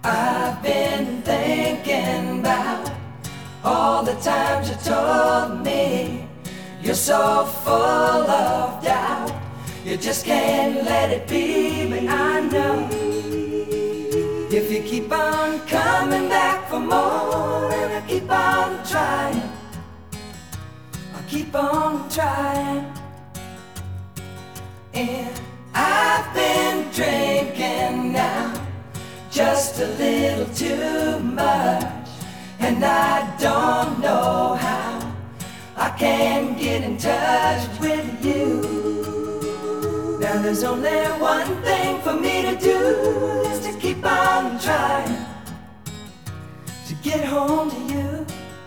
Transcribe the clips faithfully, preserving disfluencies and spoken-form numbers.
I've been thinking about all the times you told me you're so full of doubt. You just can't let it be, but I know if you keep on coming back for more, and I keep on trying, I'll keep on trying. And I've been drinking now, just a little too much, and I don't know how I can get in touch with you. Now there's only one thing for me to do, is to keep on trying to get home to you.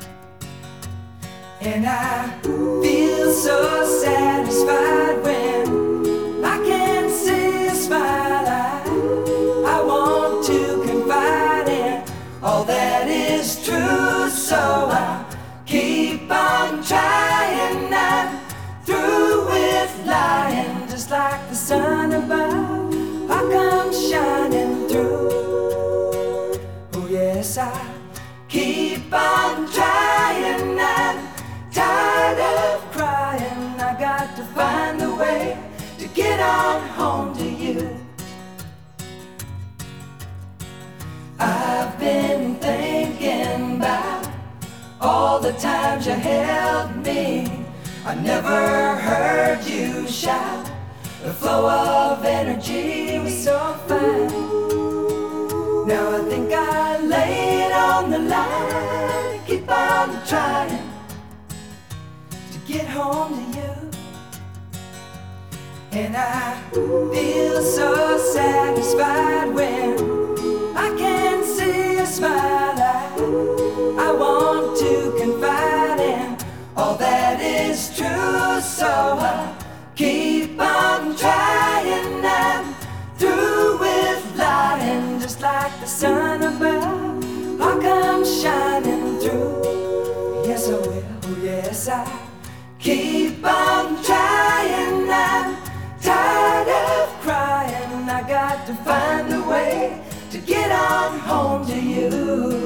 And I feel so satisfied when I can see a smile. I, I want to confide in all that is true, so I keep on trying. I'm through with lying, just like the sun above, I come shining through. Oh yes, I keep on trying. I'm tired of crying. I got to find a way to get on home to you. I've been thinking about all the times you held me. I never heard you shout. The flow of energy was so fine. Now I think I lay it on the line, keep on trying to get home to you. And I feel so satisfied when I can see a smile. I, I want to confide in all that is true, so I keep on trying. I'm through with lying, just like the sun above, I come shining through. Yes I will, oh yes I keep on trying. I'm tired of crying. I got to find a way to get on home to you.